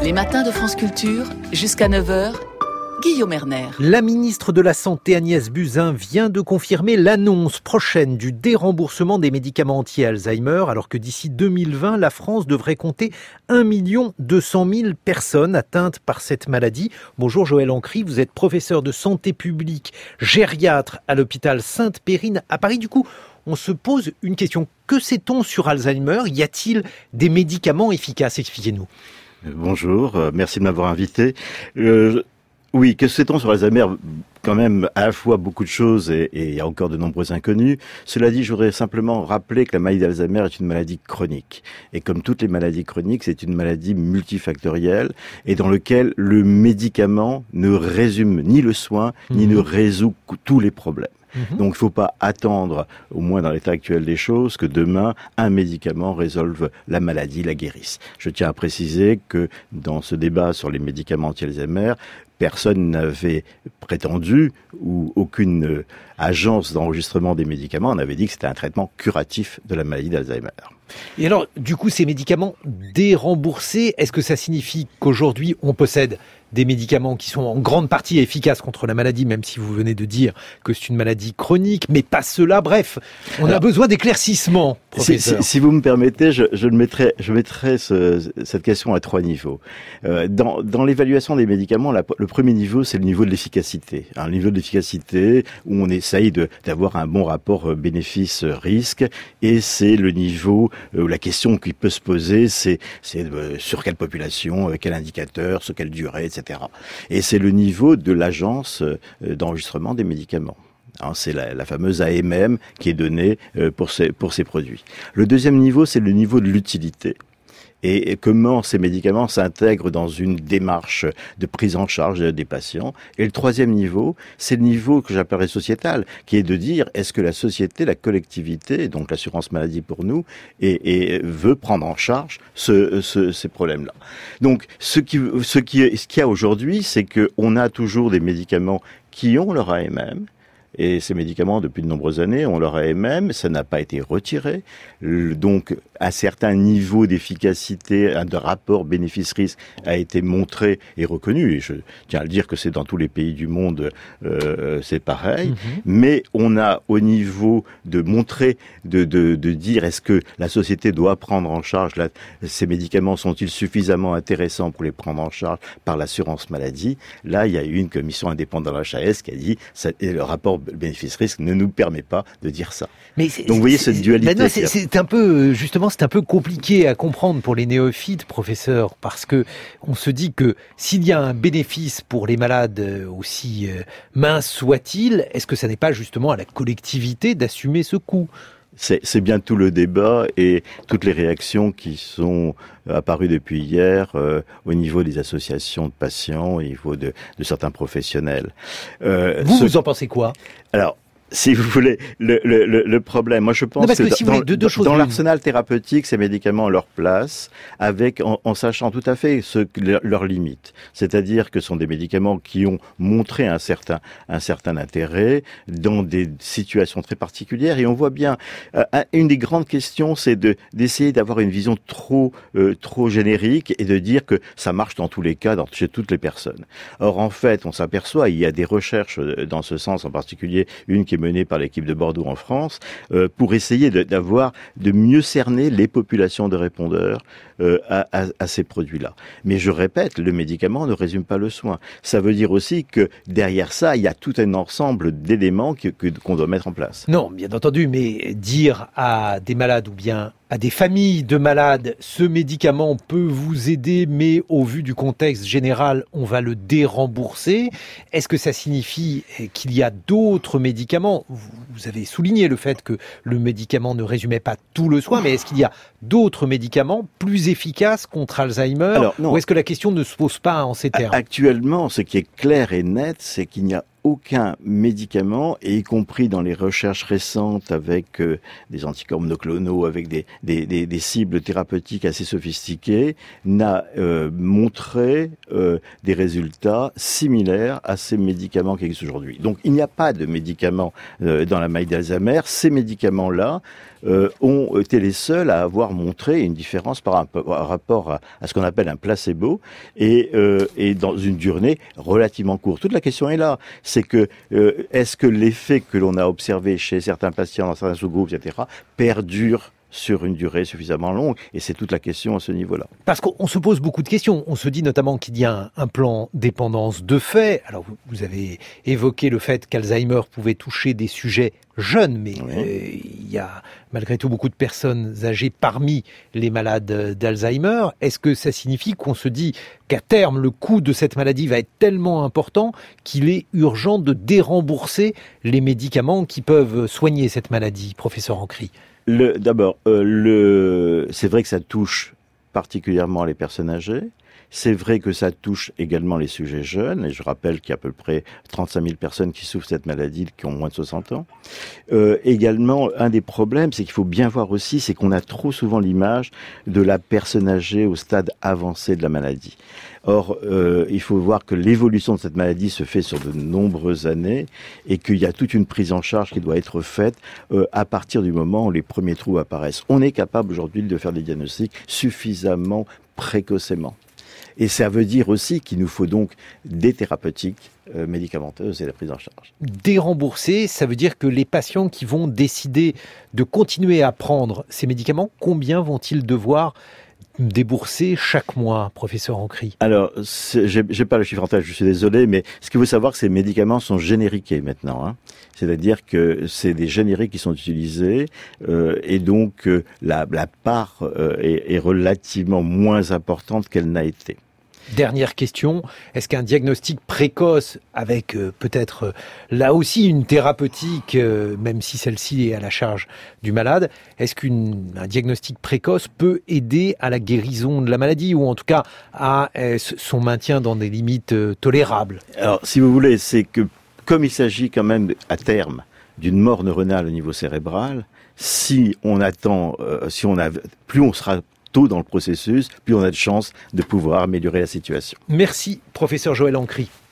Les matins de France Culture, jusqu'à 9h, Guillaume Erner. La ministre de la Santé Agnès Buzyn vient de confirmer l'annonce prochaine du déremboursement des médicaments anti-Alzheimer, alors que d'ici 2020, la France devrait compter 1 200 000 personnes atteintes par cette maladie. Bonjour Joël Ancry, vous êtes professeur de santé publique gériatre à l'hôpital Sainte-Périne à Paris. Du coup, on se pose une question. Que sait-on sur Alzheimer ? Y a-t-il des médicaments efficaces ? Expliquez-nous. Bonjour, merci de m'avoir invité. Oui, que sait-on sur Alzheimer ? Quand même à la fois beaucoup de choses et il y a encore de nombreux inconnus. Cela dit, je voudrais simplement rappeler que la maladie d'Alzheimer est une maladie chronique. Et comme toutes les maladies chroniques, c'est une maladie multifactorielle et dans laquelle le médicament ne résume ni le soin, ni ne résout tous les problèmes. Donc il ne faut pas attendre, au moins dans l'état actuel des choses, que demain, un médicament résolve la maladie, la guérisse. Je tiens à préciser que dans ce débat sur les médicaments anti-Alzheimer, personne n'avait prétendu, ou aucune agence d'enregistrement des médicaments n'avait dit que c'était un traitement curatif de la maladie d'Alzheimer. Et alors, du coup, ces médicaments déremboursés, est-ce que ça signifie qu'aujourd'hui, on possède des médicaments qui sont en grande partie efficaces contre la maladie, même si vous venez de dire que c'est une maladie chronique, mais pas cela. Bref, on a besoin d'éclaircissements, professeur. Si vous me permettez, je mettrai cette question à 3 niveaux. Dans l'évaluation des médicaments, le premier niveau, c'est le niveau de l'efficacité. Un niveau de l'efficacité où on essaye d'avoir un bon rapport bénéfice-risque, et c'est le niveau où la question qui peut se poser, c'est sur quelle population, quel indicateur, sur quelle durée, etc. Et c'est le niveau de l'agence d'enregistrement des médicaments. C'est la fameuse AMM qui est donnée pour ces produits. Le deuxième niveau, c'est le niveau de l'utilité. Et comment ces médicaments s'intègrent dans une démarche de prise en charge des patients. Et le troisième niveau, c'est le niveau que j'appellerais sociétal, qui est de dire, est-ce que la société, la collectivité, donc l'assurance maladie pour nous, et veut prendre en charge ces problèmes-là. Donc, ce qu'il y a aujourd'hui, c'est qu'on a toujours des médicaments qui ont leur AMM, et ces médicaments, depuis de nombreuses années, ont leur AMM, ça n'a pas été retiré. Donc, un certain niveau d'efficacité, de rapport bénéfice-risque a été montré et reconnu. Et je tiens à le dire que c'est dans tous les pays du monde, c'est pareil. Mais on a au niveau de montrer, de dire est-ce que la société doit prendre en charge ces médicaments, sont-ils suffisamment intéressants pour les prendre en charge par l'assurance maladie. Là, il y a eu une commission indépendante de l'HAS qui a dit le rapport bénéfice-risque ne nous permet pas de dire ça. Mais donc vous voyez cette dualité. Non, c'est un peu, justement, c'est un peu compliqué à comprendre pour les néophytes, professeur, parce que on se dit que s'il y a un bénéfice pour les malades, aussi mince soit-il, est-ce que ça n'est pas justement à la collectivité d'assumer ce coût ? C'est bien tout le débat et toutes les réactions qui sont apparues depuis hier au niveau des associations de patients, au niveau de certains professionnels. Vous en pensez quoi ? Alors, si vous voulez, le problème, moi je pense que si dans l'arsenal thérapeutique, ces médicaments ont leur place, en sachant tout à fait leurs limites. C'est-à-dire que ce sont des médicaments qui ont montré un certain intérêt dans des situations très particulières. Et on voit bien, une des grandes questions, c'est d'essayer d'avoir une vision trop générique et de dire que ça marche dans tous les cas, chez toutes les personnes. Or, en fait, on s'aperçoit, il y a des recherches dans ce sens, en particulier une qui est menée par l'équipe de Bordeaux en France, pour essayer de mieux cerner les populations de répondeurs à ces produits-là. Mais je répète, le médicament ne résume pas le soin. Ça veut dire aussi que derrière ça, il y a tout un ensemble d'éléments qu'on doit mettre en place. Non, bien entendu, mais dire à des malades ou bien à des familles de malades, ce médicament peut vous aider, mais au vu du contexte général, on va le dérembourser. Est-ce que ça signifie qu'il y a d'autres médicaments ? Vous avez souligné le fait que le médicament ne résumait pas tout le soin, mais est-ce qu'il y a d'autres médicaments plus efficaces contre Alzheimer ? Ou est-ce que la question ne se pose pas en ces termes ? Actuellement, ce qui est clair et net, c'est qu'il n'y a aucun médicament, et y compris dans les recherches récentes avec des anticorps monoclonaux, avec des cibles thérapeutiques assez sophistiquées, n'a montré des résultats similaires à ces médicaments qui existent aujourd'hui. Donc il n'y a pas de médicaments dans la maladie d'Alzheimer. Ces médicaments-là ont été les seuls à avoir montré une différence par rapport à ce qu'on appelle un placebo, et dans une durée relativement courte. Toute la question est là, c'est que est-ce que l'effet que l'on a observé chez certains patients dans certains sous-groupes, etc., perdure sur une durée suffisamment longue, et c'est toute la question à ce niveau-là. Parce qu'on se pose beaucoup de questions. On se dit notamment qu'il y a un plan dépendance de fait. Alors, vous avez évoqué le fait qu'Alzheimer pouvait toucher des sujets jeunes, mais oui. Il y a malgré tout beaucoup de personnes âgées parmi les malades d'Alzheimer. Est-ce que ça signifie qu'on se dit qu'à terme, le coût de cette maladie va être tellement important qu'il est urgent de dérembourser les médicaments qui peuvent soigner cette maladie, professeur Ancry? D'abord, c'est vrai que ça touche particulièrement les personnes âgées. C'est vrai que ça touche également les sujets jeunes, et je rappelle qu'il y a à peu près 35 000 personnes qui souffrent de cette maladie, qui ont moins de 60 ans. Également, un des problèmes, c'est qu'il faut bien voir aussi, c'est qu'on a trop souvent l'image de la personne âgée au stade avancé de la maladie. Or, il faut voir que l'évolution de cette maladie se fait sur de nombreuses années, et qu'il y a toute une prise en charge qui doit être faite à partir du moment où les premiers troubles apparaissent. On est capable aujourd'hui de faire des diagnostics suffisamment précocement. Et ça veut dire aussi qu'il nous faut donc des thérapeutiques médicamenteuses et la prise en charge. Dérembourser, ça veut dire que les patients qui vont décider de continuer à prendre ces médicaments, combien vont-ils devoir débourser chaque mois, professeur Ancry? Alors, j'ai pas le chiffre en tête, je suis désolé, mais ce qu'il faut savoir, c'est que ces médicaments sont génériqués maintenant. Hein. C'est-à-dire que c'est des génériques qui sont utilisés, et donc la part est relativement moins importante qu'elle n'a été. Dernière question, est-ce qu'un diagnostic précoce avec peut-être là aussi une thérapeutique, même si celle-ci est à la charge du malade, est-ce qu'un diagnostic précoce peut aider à la guérison de la maladie, ou en tout cas à son maintien dans des limites tolérables? Alors, si vous voulez, c'est que comme il s'agit quand même à terme d'une mort neuronale au niveau cérébral, si on attend, plus on sera tôt dans le processus, plus on a de chances de pouvoir améliorer la situation. Merci, professeur Joël Ancry.